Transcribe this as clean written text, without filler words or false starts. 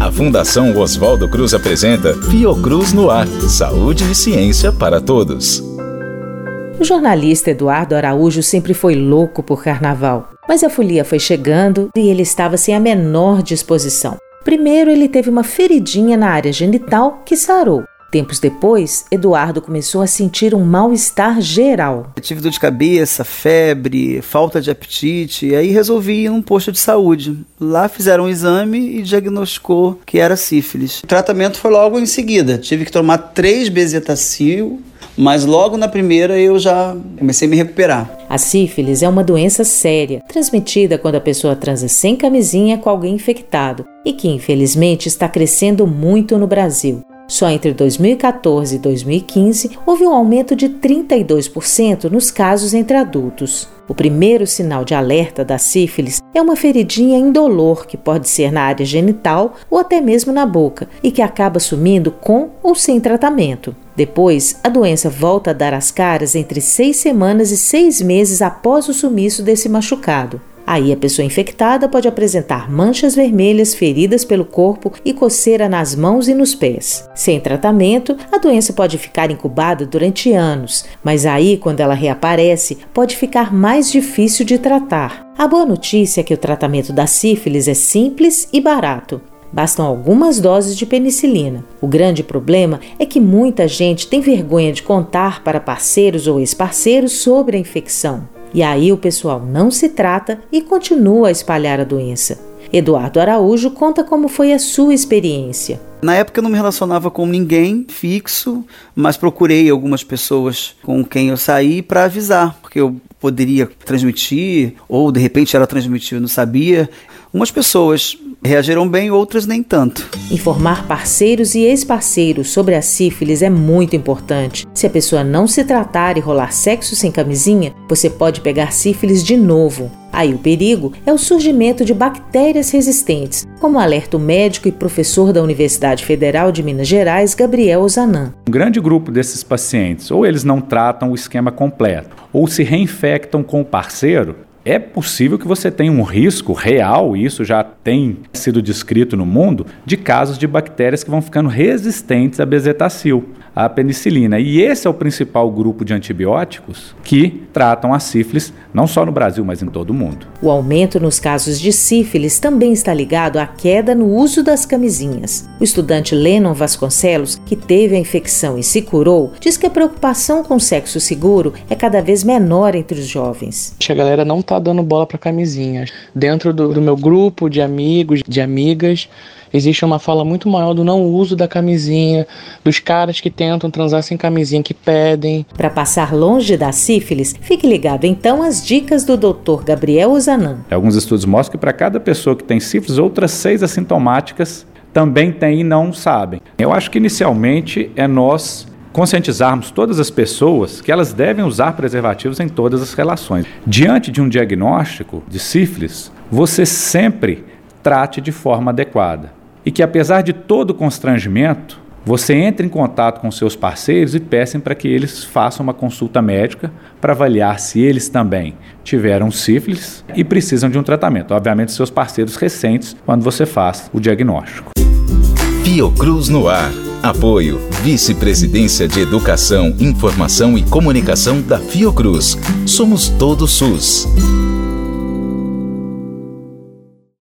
A Fundação Oswaldo Cruz apresenta Fiocruz no Ar. Saúde e ciência para todos. O jornalista Eduardo Araújo sempre foi louco por carnaval, mas a folia foi chegando e ele estava sem a menor disposição. Primeiro, ele teve uma feridinha na área genital que sarou. Tempos depois, Eduardo começou a sentir um mal-estar geral. Eu tive dor de cabeça, febre, falta de apetite, e aí resolvi ir num posto de saúde. Lá fizeram um exame e diagnosticou que era sífilis. O tratamento foi logo em seguida. Tive que tomar 3 bezetacil, mas logo na primeira eu já comecei a me recuperar. A sífilis é uma doença séria, transmitida quando a pessoa transa sem camisinha com alguém infectado e que, infelizmente, está crescendo muito no Brasil. Só entre 2014 e 2015, houve um aumento de 32% nos casos entre adultos. O primeiro sinal de alerta da sífilis é uma feridinha indolor que pode ser na área genital ou até mesmo na boca e que acaba sumindo com ou sem tratamento. Depois, a doença volta a dar as caras entre 6 semanas e 6 meses após o sumiço desse machucado. Aí a pessoa infectada pode apresentar manchas vermelhas, feridas pelo corpo e coceira nas mãos e nos pés. Sem tratamento, a doença pode ficar incubada durante anos, mas aí, quando ela reaparece, pode ficar mais difícil de tratar. A boa notícia é que o tratamento da sífilis é simples e barato. Bastam algumas doses de penicilina. O grande problema é que muita gente tem vergonha de contar para parceiros ou ex-parceiros sobre a infecção. E aí o pessoal não se trata e continua a espalhar a doença. Eduardo Araújo conta como foi a sua experiência. Na época eu não me relacionava com ninguém fixo, mas procurei algumas pessoas com quem eu saí para avisar, porque eu poderia transmitir, ou de repente ela transmitiu e não sabia. Umas pessoas reagiram bem, outras nem tanto. Informar parceiros e ex-parceiros sobre a sífilis é muito importante. Se a pessoa não se tratar e rolar sexo sem camisinha, você pode pegar sífilis de novo. Aí o perigo é o surgimento de bactérias resistentes, como alerta o médico e professor da Universidade Federal de Minas Gerais, Gabriel Ozanam. Um grande grupo desses pacientes, ou eles não tratam o esquema completo, ou se reinfectam com o parceiro. É possível que você tenha um risco real, e isso já tem sido descrito no mundo, de casos de bactérias que vão ficando resistentes a bezetacil, a penicilina. E esse é o principal grupo de antibióticos que tratam a sífilis, não só no Brasil, mas em todo o mundo. O aumento nos casos de sífilis também está ligado à queda no uso das camisinhas. O estudante Lennon Vasconcelos, que teve a infecção e se curou, diz que a preocupação com o sexo seguro é cada vez menor entre os jovens. A galera não tá dando bola para camisinha. Dentro do meu grupo de amigos, de amigas, existe uma fala muito maior do não uso da camisinha, dos caras que tentam transar sem camisinha, que pedem. Para passar longe da sífilis, fique ligado então às dicas do Dr. Gabriel Ozanam. Alguns estudos mostram que para cada pessoa que tem sífilis, outras 6 assintomáticas também têm e não sabem. Eu acho que inicialmente é nós conscientizarmos todas as pessoas que elas devem usar preservativos em todas as relações. Diante de um diagnóstico de sífilis, você sempre trate de forma adequada. E que apesar de todo o constrangimento, você entre em contato com seus parceiros e peçam para que eles façam uma consulta médica para avaliar se eles também tiveram sífilis e precisam de um tratamento. Obviamente, seus parceiros recentes, quando você faz o diagnóstico. Fiocruz no Ar. Apoio Vice-Presidência de Educação, Informação e Comunicação da Fiocruz. Somos todos SUS.